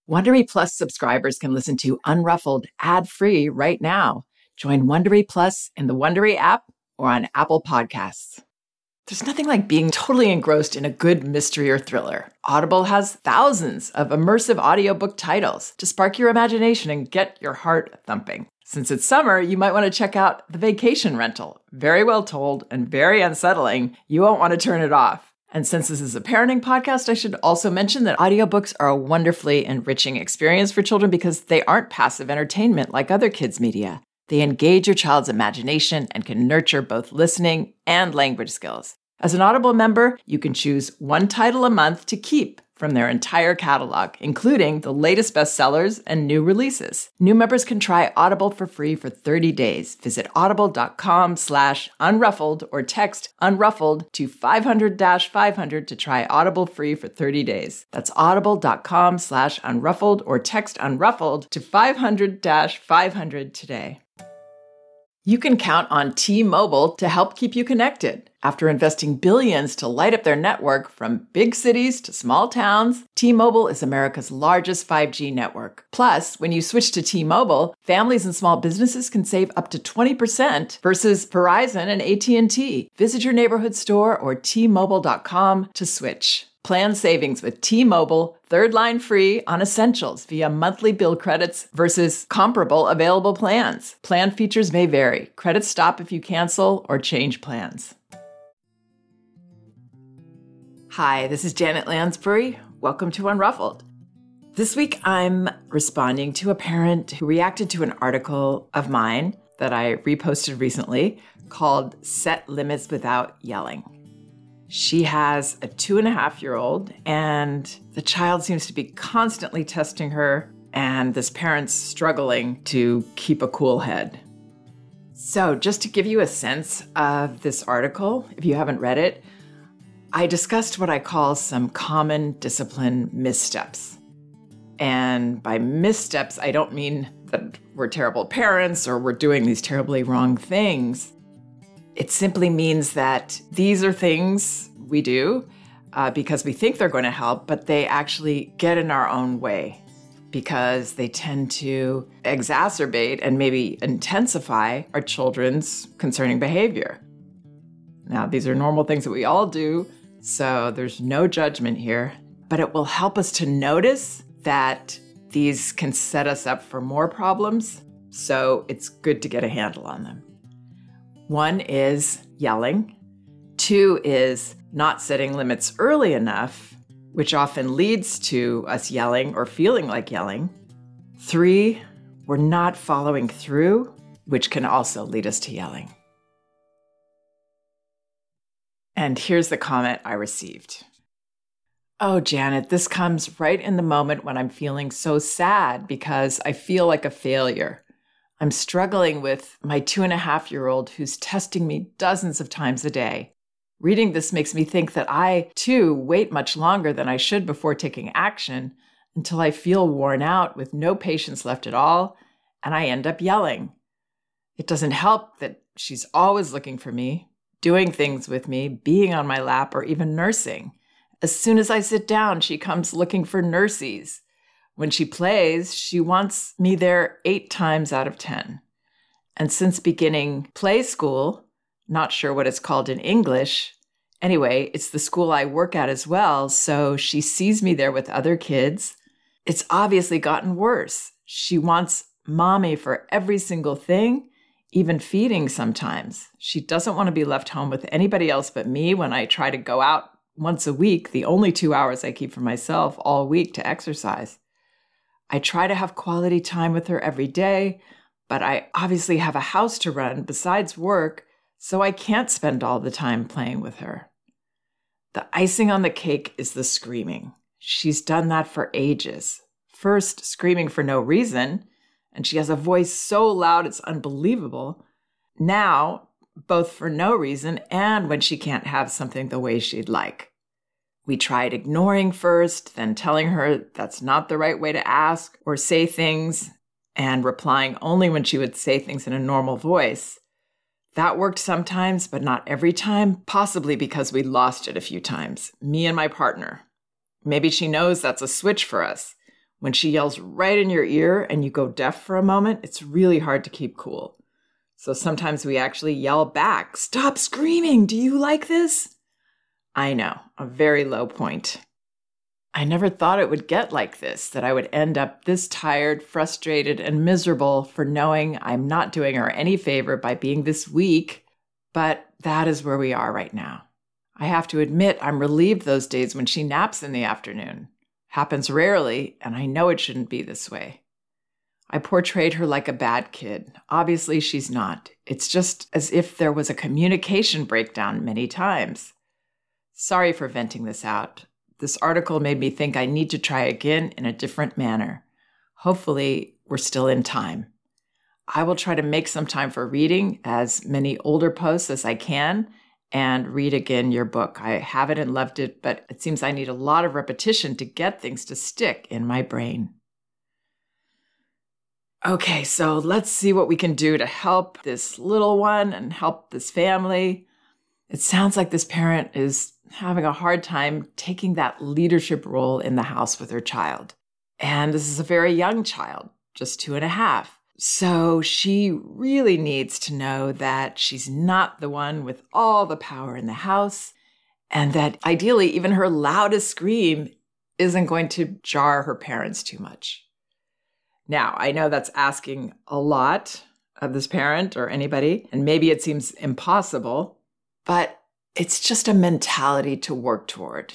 Wondery Plus subscribers can listen to Unruffled ad-free right now. Join Wondery Plus in the Wondery app or on Apple Podcasts. There's nothing like being totally engrossed in a good mystery or thriller. Audible has thousands of immersive audiobook titles to spark your imagination and get your heart thumping. Since it's summer, you might want to check out The Vacation Rental. Very well told and very unsettling. You won't want to turn it off. And since this is a parenting podcast, I should also mention that audiobooks are a wonderfully enriching experience for children because they aren't passive entertainment like other kids' media. They engage your child's imagination and can nurture both listening and language skills. As an Audible member, you can choose one title a month to keep from their entire catalog, including the latest bestsellers and new releases. New members can try Audible for free for 30 days. Visit audible.com/unruffled or text unruffled to 500-500 to try Audible free for 30 days. That's audible.com/unruffled or text unruffled to 500-500 today. You can count on T-Mobile to help keep you connected. After investing billions to light up their network from big cities to small towns, T-Mobile is America's largest 5G network. Plus, when you switch to T-Mobile, families and small businesses can save up to 20% versus Verizon and AT&T. Visit your neighborhood store or T-Mobile.com to switch. Plan savings with T-Mobile, third line free on essentials via monthly bill credits versus comparable available plans. Plan features may vary. Credits stop if you cancel or change plans. Hi, this is Janet Lansbury. Welcome to Unruffled. This week, I'm responding to a parent who reacted to an article of mine that I reposted recently called Set Limits Without Yelling. She has a 2.5-year-old, and the child seems to be constantly testing her, and this parent's struggling to keep a cool head. So just to give you a sense of this article, if you haven't read it, I discussed what I call some common discipline missteps. And by missteps, I don't mean that we're terrible parents or we're doing these terribly wrong things. It simply means that these are things we do because we think they're going to help, but they actually get in our own way because they tend to exacerbate and maybe intensify our children's concerning behavior. Now, these are normal things that we all do, so there's no judgment here, but it will help us to notice that these can set us up for more problems, so it's good to get a handle on them. One is yelling. 2 is not setting limits early enough, which often leads to us yelling or feeling like yelling. 3, we're not following through, which can also lead us to yelling. And here's the comment I received. Oh, Janet, this comes right in the moment when I'm feeling so sad because I feel like a failure. I'm struggling with my 2.5-year-old who's testing me dozens of times a day. Reading this makes me think that I, too, wait much longer than I should before taking action until I feel worn out with no patience left at all, and I end up yelling. It doesn't help that she's always looking for me, doing things with me, being on my lap, or even nursing. As soon as I sit down, she comes looking for nursies. When she plays, she wants me there 8 times out of 10. And since beginning play school, not sure what it's called in English, anyway, it's the school I work at as well, so she sees me there with other kids. It's obviously gotten worse. She wants mommy for every single thing, even feeding sometimes. She doesn't want to be left home with anybody else but me when I try to go out once a week, the only 2 hours I keep for myself all week to exercise. I try to have quality time with her every day, but I obviously have a house to run besides work, so I can't spend all the time playing with her. The icing on the cake is the screaming. She's done that for ages. First, screaming for no reason, and she has a voice so loud it's unbelievable. Now, both for no reason and when she can't have something the way she'd like. We tried ignoring first, then telling her that's not the right way to ask or say things, and replying only when she would say things in a normal voice. That worked sometimes, but not every time, possibly because we lost it a few times, me and my partner. Maybe she knows that's a switch for us. When she yells right in your ear and you go deaf for a moment, it's really hard to keep cool. So sometimes we actually yell back, "Stop screaming! Do you like this?" I know, a very low point. I never thought it would get like this, that I would end up this tired, frustrated, and miserable for knowing I'm not doing her any favor by being this weak, but that is where we are right now. I have to admit I'm relieved those days when she naps in the afternoon. Happens rarely, and I know it shouldn't be this way. I portrayed her like a bad kid. Obviously, she's not. It's just as if there was a communication breakdown many times. Sorry for venting this out. This article made me think I need to try again in a different manner. Hopefully, we're still in time. I will try to make some time for reading as many older posts as I can and read again your book. I have it and loved it, but it seems I need a lot of repetition to get things to stick in my brain. Okay, so let's see what we can do to help this little one and help this family. It sounds like this parent is having a hard time taking that leadership role in the house with her child. And this is a very young child, just 2.5. So she really needs to know that she's not the one with all the power in the house, and that ideally even her loudest scream isn't going to jar her parents too much. Now, I know that's asking a lot of this parent or anybody, and maybe it seems impossible, but it's just a mentality to work toward.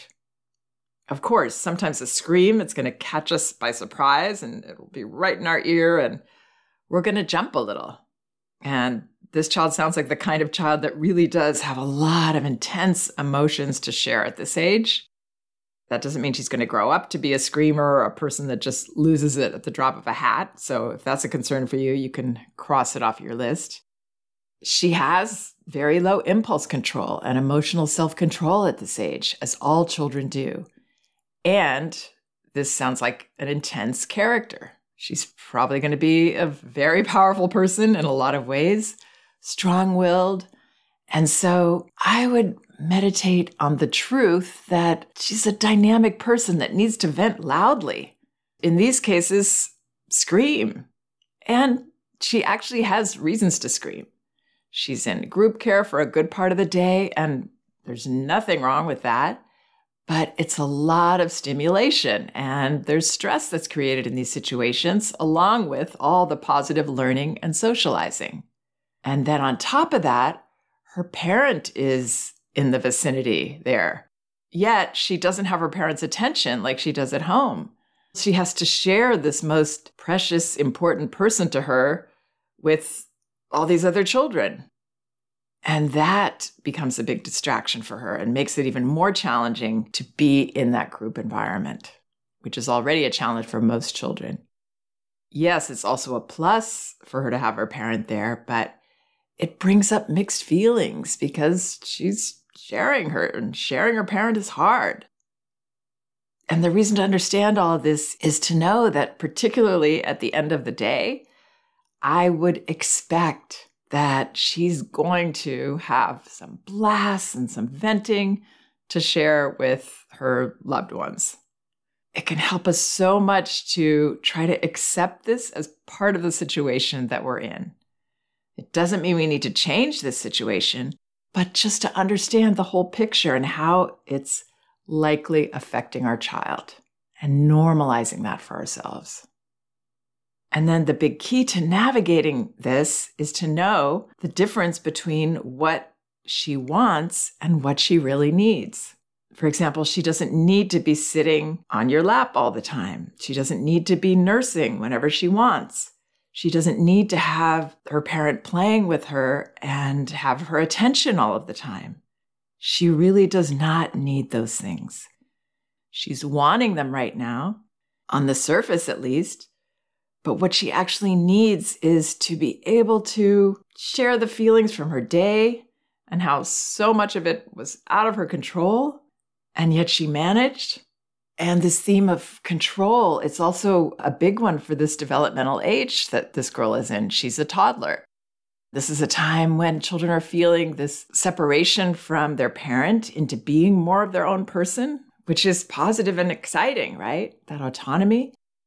Of course, sometimes a scream, it's going to catch us by surprise, and it'll be right in our ear, and we're going to jump a little. And this child sounds like the kind of child that really does have a lot of intense emotions to share at this age. That doesn't mean she's going to grow up to be a screamer or a person that just loses it at the drop of a hat. So if that's a concern for you, you can cross it off your list. She has very low impulse control and emotional self-control at this age, as all children do. And this sounds like an intense character. She's probably going to be a very powerful person in a lot of ways, strong-willed. And so I would meditate on the truth that she's a dynamic person that needs to vent loudly. In these cases, scream. And she actually has reasons to scream. She's in group care for a good part of the day, and there's nothing wrong with that. But it's a lot of stimulation, and there's stress that's created in these situations, along with all the positive learning and socializing. And then on top of that, her parent is in the vicinity there. Yet she doesn't have her parents' attention like she does at home. She has to share this most precious, important person to her with all these other children. And that becomes a big distraction for her and makes it even more challenging to be in that group environment, which is already a challenge for most children. Yes, it's also a plus for her to have her parent there, but it brings up mixed feelings because she's sharing her, and sharing her parent is hard. And the reason to understand all of this is to know that particularly at the end of the day, I would expect that she's going to have some blasts and some venting to share with her loved ones. It can help us so much to try to accept this as part of the situation that we're in. It doesn't mean we need to change this situation, but just to understand the whole picture and how it's likely affecting our child and normalizing that for ourselves. And then the big key to navigating this is to know the difference between what she wants and what she really needs. For example, she doesn't need to be sitting on your lap all the time. She doesn't need to be nursing whenever she wants. She doesn't need to have her parent playing with her and have her attention all of the time. She really does not need those things. She's wanting them right now, on the surface at least, but what she actually needs is to be able to share the feelings from her day and how so much of it was out of her control, and yet she managed. And this theme of control, it's also a big one for this developmental age that this girl is in. She's a toddler. This is a time when children are feeling this separation from their parent into being more of their own person, which is positive and exciting, right? That autonomy.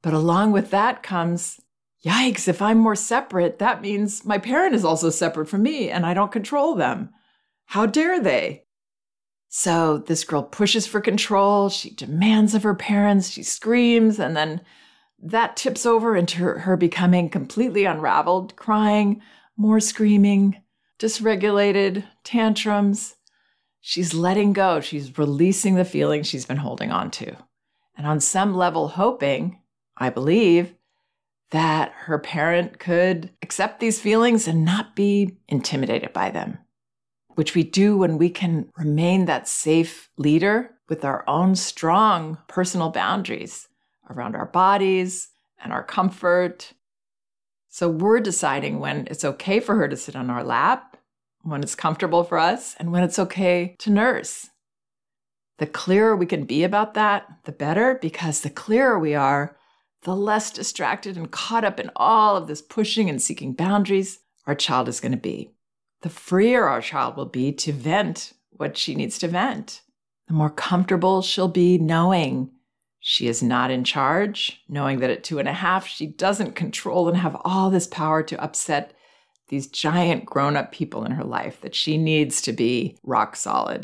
But along with that comes, yikes, if I'm more separate, that means my parent is also separate from me and I don't control them. How dare they? So this girl pushes for control. She demands of her parents. She screams. And then that tips over into her becoming completely unraveled, crying, more screaming, dysregulated, tantrums. She's letting go. She's releasing the feelings she's been holding on to. And on some level, hoping, I believe, that her parent could accept these feelings and not be intimidated by them, which we do when we can remain that safe leader with our own strong personal boundaries around our bodies and our comfort. So we're deciding when it's okay for her to sit on our lap, when it's comfortable for us, and when it's okay to nurse. The clearer we can be about that, the better, because the clearer we are, the less distracted and caught up in all of this pushing and seeking boundaries our child is going to be. The freer our child will be to vent what she needs to vent. The more comfortable she'll be knowing she is not in charge, knowing that at 2.5, she doesn't control and have all this power to upset these giant grown-up people in her life, that she needs to be rock solid.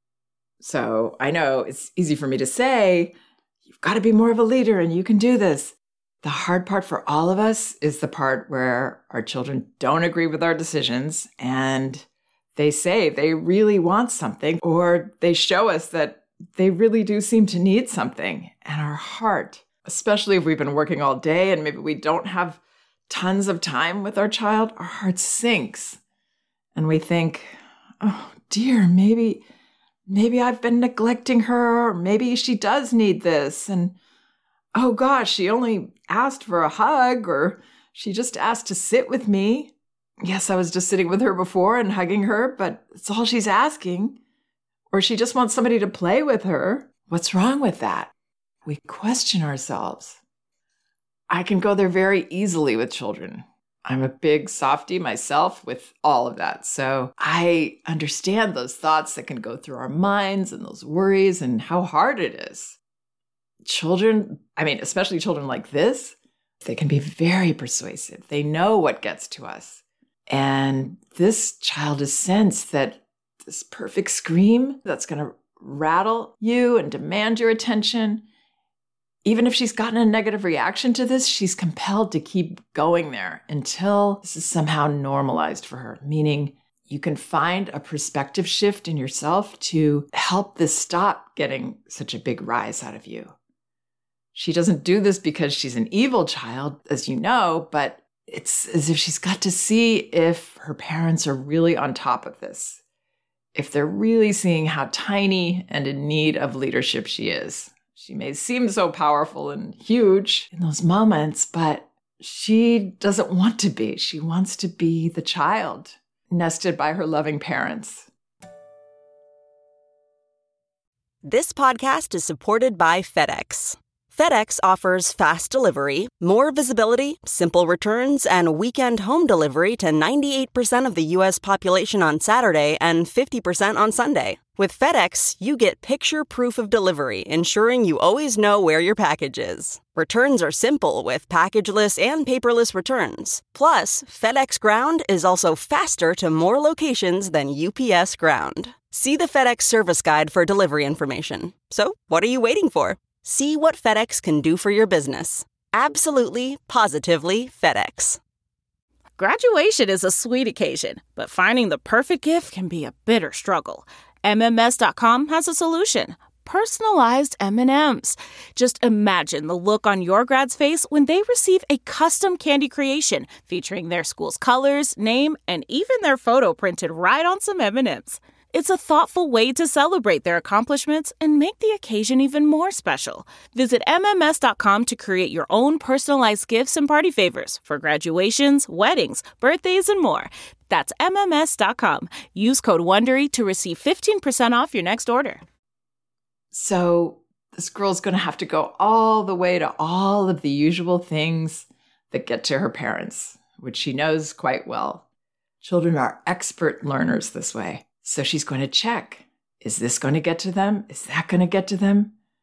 So I know it's easy for me to say, you've got to be more of a leader and you can do this. The hard part for all of us is the part where our children don't agree with our decisions and they say they really want something, or they show us that they really do seem to need something. And our heart, especially if we've been working all day and maybe we don't have tons of time with our child, our heart sinks. And we think, oh dear, maybe I've been neglecting her, or maybe she does need this. And oh gosh, she only asked for a hug, or she just asked to sit with me. Yes, I was just sitting with her before and hugging her, but it's all she's asking. Or she just wants somebody to play with her. What's wrong with that? We question ourselves. I can go there very easily with children. I'm a big softie myself with all of that. So I understand those thoughts that can go through our minds and those worries and how hard it is. Children, especially children like this, they can be very persuasive. They know what gets to us. And this child has sensed that this perfect scream that's going to rattle you and demand your attention, even if she's gotten a negative reaction to this, she's compelled to keep going there until this is somehow normalized for her, meaning you can find a perspective shift in yourself to help this stop getting such a big rise out of you. She doesn't do this because she's an evil child, as you know, but it's as if she's got to see if her parents are really on top of this, if they're really seeing how tiny and in need of leadership she is. She may seem so powerful and huge in those moments, but she doesn't want to be. She wants to be the child nested by her loving parents. This podcast is supported by FedEx. FedEx offers fast delivery, more visibility, simple returns, and weekend home delivery to 98% of the U.S. population on Saturday and 50% on Sunday. With FedEx, you get picture proof of delivery, ensuring you always know where your package is. Returns are simple with packageless and paperless returns. Plus, FedEx Ground is also faster to more locations than UPS Ground. See the FedEx service guide for delivery information. So, what are you waiting for? See what FedEx can do for your business. Absolutely, positively FedEx. Graduation is a sweet occasion, but finding the perfect gift can be a bitter struggle. MMS.com has a solution. Personalized M&Ms. Just imagine the look on your grad's face when they receive a custom candy creation featuring their school's colors, name, and even their photo printed right on some M&Ms. It's a thoughtful way to celebrate their accomplishments and make the occasion even more special. Visit MMS.com to create your own personalized gifts and party favors for graduations, weddings, birthdays, and more. That's MMS.com. Use code WONDERY to receive 15% off your next order. So this girl's going to have to go all the way to all of the usual things that get to her parents, which she knows quite well. Children are expert learners this way. So she's going to check, is this going to get to them? Is that going to get to them?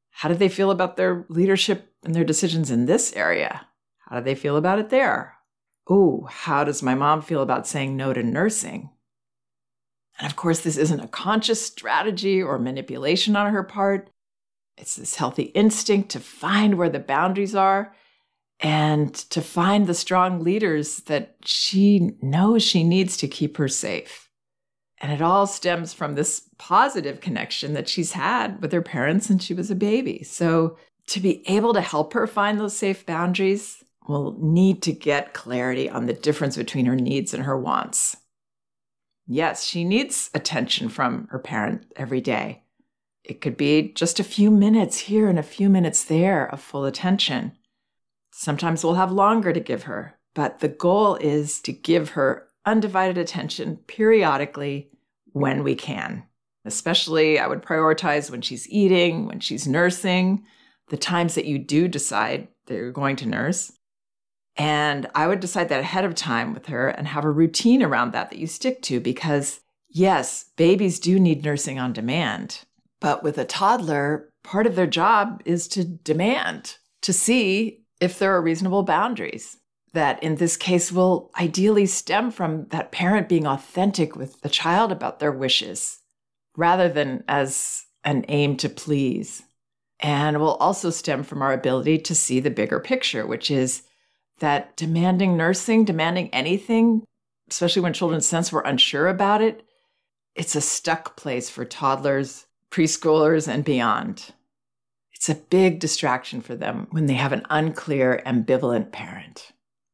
How do they feel about their leadership and their decisions in this area? How do they feel about it there? Ooh, how does my mom feel about saying no to nursing? And of course, this isn't a conscious strategy or manipulation on her part. It's this healthy instinct to find where the boundaries are and to find the strong leaders that she knows she needs to keep her safe. And it all stems from this positive connection that she's had with her parents since she was a baby. So to be able to help her find those safe boundaries, we'll need to get clarity on the difference between her needs and her wants. Yes, she needs attention from her parent every day. It could be just a few minutes here and a few minutes there of full attention. Sometimes we'll have longer to give her, but the goal is to give her undivided attention periodically when we can. Especially, I would prioritize when she's eating, when she's nursing, the times that you do decide that you're going to nurse. And I would decide that ahead of time with her and have a routine around that you stick to, because yes, babies do need nursing on demand. But with a toddler, part of their job is to demand, to see if there are reasonable boundaries that in this case will ideally stem from that parent being authentic with the child about their wishes, rather than as an aim to please. And will also stem from our ability to see the bigger picture, which is that demanding nursing, demanding anything, especially when children sense we're unsure about it, it's a stuck place for toddlers, preschoolers, and beyond. It's a big distraction for them when they have an unclear, ambivalent parent.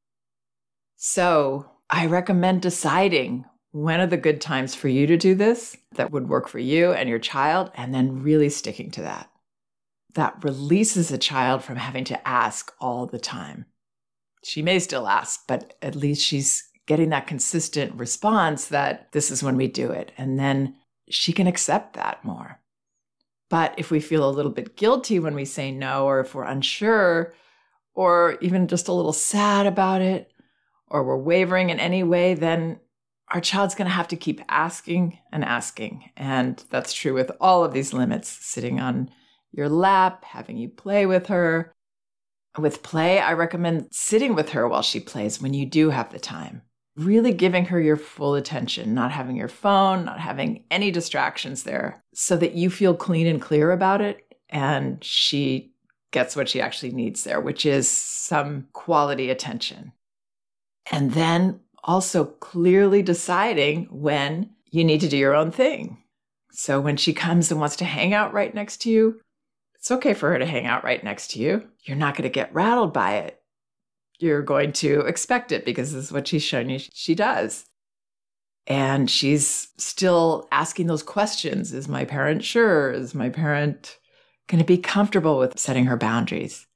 So I recommend deciding when are the good times for you to do this that would work for you and your child, and then really sticking to that. That releases a child from having to ask all the time. She may still ask, but at least she's getting that consistent response that this is when we do it. And then she can accept that more. But if we feel a little bit guilty when we say no, or if we're unsure, or even just a little sad about it, or we're wavering in any way, then our child's going to have to keep asking and asking. And that's true with all of these limits, sitting on your lap, having you play with her. With play, I recommend sitting with her while she plays when you do have the time. Really giving her your full attention, not having your phone, not having any distractions there, so that you feel clean and clear about it, and she gets what she actually needs there, which is some quality attention. And then also clearly deciding when you need to do your own thing. So when she comes and wants to hang out right next to you, it's okay for her to hang out right next to you. You're not going to get rattled by it. You're going to expect it because this is what she's shown you she does. And she's still asking those questions. Is my parent sure? Is my parent going to be comfortable with setting her boundaries?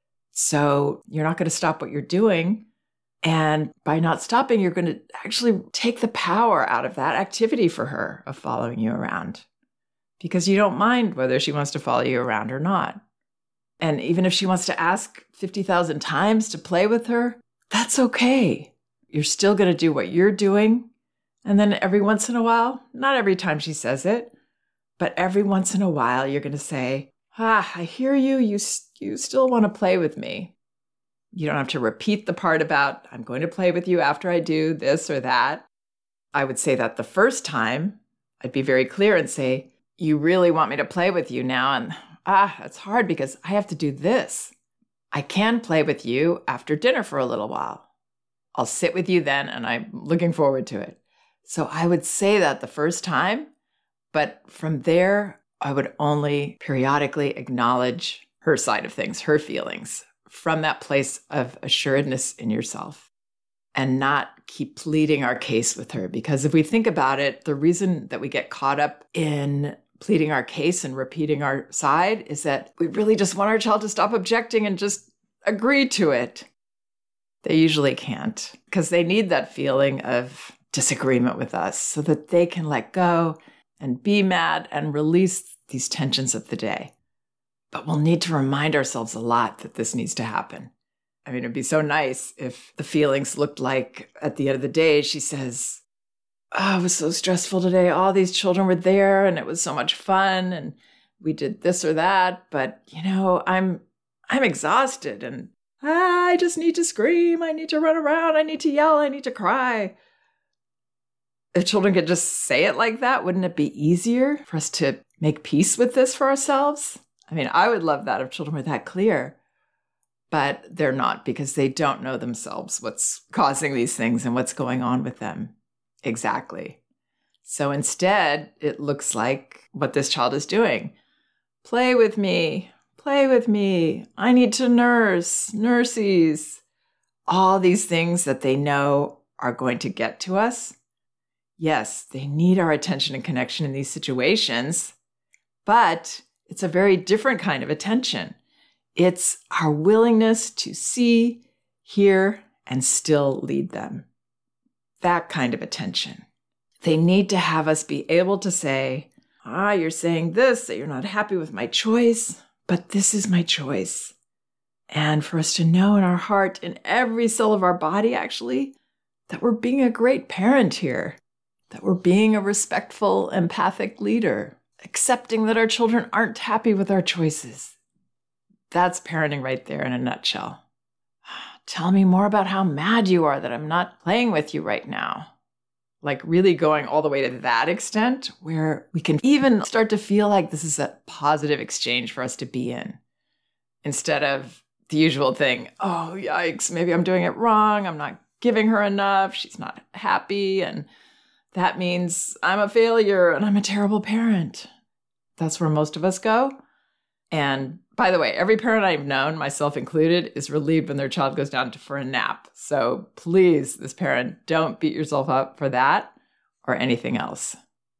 So you're not going to stop what you're doing. And by not stopping, you're going to actually take the power out of that activity for her of following you around, because you don't mind whether she wants to follow you around or not. And even if she wants to ask 50,000 times to play with her, that's okay. You're still going to do what you're doing. And then every once in a while, not every time she says it, but every once in a while, you're going to say, I hear you. You still want to play with me. You don't have to repeat the part about, I'm going to play with you after I do this or that. I would say that the first time, I'd be very clear and say, you really want me to play with you now, and it's hard because I have to do this. I can play with you after dinner for a little while. I'll sit with you then, and I'm looking forward to it. So I would say that the first time, but from there, I would only periodically acknowledge her side of things, her feelings, from that place of assuredness in yourself, and not keep pleading our case with her. Because if we think about it, the reason that we get caught up in pleading our case and repeating our side is that we really just want our child to stop objecting and just agree to it. They usually can't, because they need that feeling of disagreement with us so that they can let go and be mad and release these tensions of the day. But we'll need to remind ourselves a lot that this needs to happen. I mean, it'd be so nice if the feelings looked like at the end of the day, she says, it was so stressful today. All these children were there and it was so much fun. And we did this or that, but I'm exhausted and I just need to scream. I need to run around. I need to yell. I need to cry. If children could just say it like that, wouldn't it be easier for us to make peace with this for ourselves? I mean, I would love that if children were that clear, but they're not because they don't know themselves what's causing these things and what's going on with them exactly. So instead, it looks like what this child is doing. Play with me. Play with me. I need to nurse. Nurses. All these things that they know are going to get to us. Yes, they need our attention and connection in these situations, but it's a very different kind of attention. It's our willingness to see, hear, and still lead them. That kind of attention. They need to have us be able to say, you're saying this, that you're not happy with my choice, but this is my choice. And for us to know in our heart, in every cell of our body, actually, that we're being a great parent here. That we're being a respectful, empathic leader, accepting that our children aren't happy with our choices. That's parenting right there in a nutshell. Tell me more about how mad you are that I'm not playing with you right now. Like really going all the way to that extent where we can even start to feel like this is a positive exchange for us to be in. Instead of the usual thing, oh, yikes, maybe I'm doing it wrong. I'm not giving her enough. She's not happy. And that means I'm a failure and I'm a terrible parent. That's where most of us go. And by the way, every parent I've known, myself included, is relieved when their child goes down for a nap. So please, this parent, don't beat yourself up for that or anything else.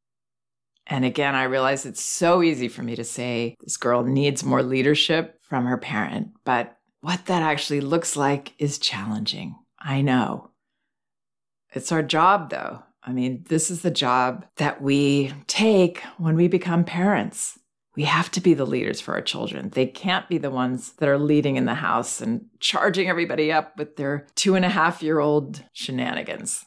And again, I realize it's so easy for me to say this girl needs more leadership from her parent, but what that actually looks like is challenging. I know. It's our job, though. I mean, this is the job that we take when we become parents. We have to be the leaders for our children. They can't be the ones that are leading in the house and charging everybody up with their 2.5-year-old shenanigans.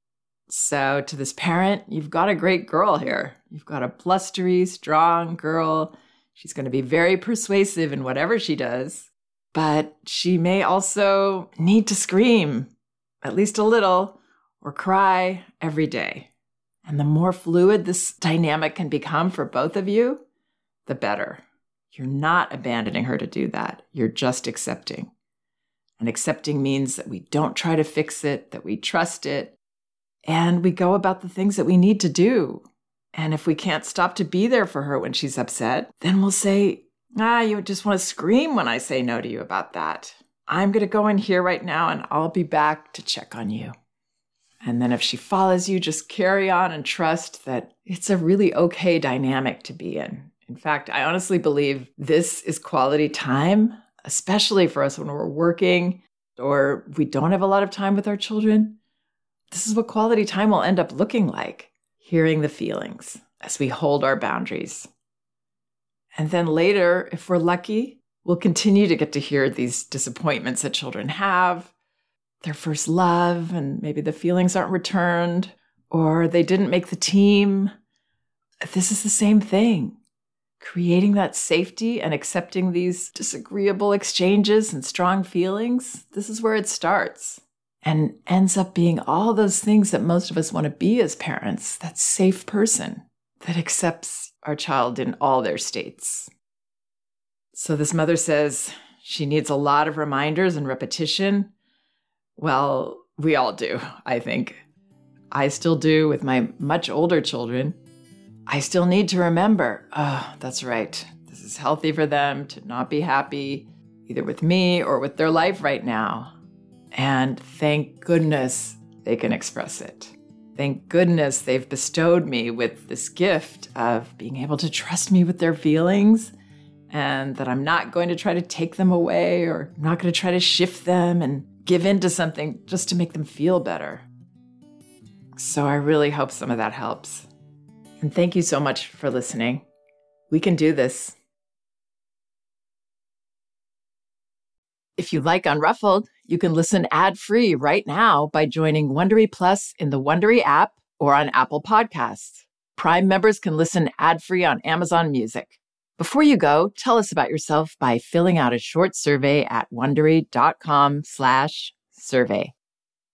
So to this parent, you've got a great girl here. You've got a blustery, strong girl. She's going to be very persuasive in whatever she does, but she may also need to scream, at least a little, or cry every day. And the more fluid this dynamic can become for both of you, the better. You're not abandoning her to do that. You're just accepting. And accepting means that we don't try to fix it, that we trust it, and we go about the things that we need to do. And if we can't stop to be there for her when she's upset, then we'll say, you just want to scream when I say no to you about that. I'm going to go in here right now and I'll be back to check on you. And then if she follows you, just carry on and trust that it's a really okay dynamic to be in. In fact, I honestly believe this is quality time, especially for us when we're working or we don't have a lot of time with our children. This is what quality time will end up looking like, hearing the feelings as we hold our boundaries. And then later, if we're lucky, we'll continue to get to hear these disappointments that children have, their first love, and maybe the feelings aren't returned, or they didn't make the team. This is the same thing. Creating that safety and accepting these disagreeable exchanges and strong feelings, this is where it starts and ends up being all those things that most of us want to be as parents, that safe person that accepts our child in all their states. So this mother says she needs a lot of reminders and repetition. Well, we all do, I think. I still do with my much older children. I still need to remember, that's right. This is healthy for them to not be happy, either with me or with their life right now. And thank goodness they can express it. Thank goodness they've bestowed me with this gift of being able to trust me with their feelings and that I'm not going to try to take them away or I'm not going to try to shift them and give in to something just to make them feel better. So I really hope some of that helps. And thank you so much for listening. We can do this. If you like Unruffled, you can listen ad-free right now by joining Wondery Plus in the Wondery app or on Apple Podcasts. Prime members can listen ad-free on Amazon Music. Before you go, tell us about yourself by filling out a short survey at Wondery.com/survey.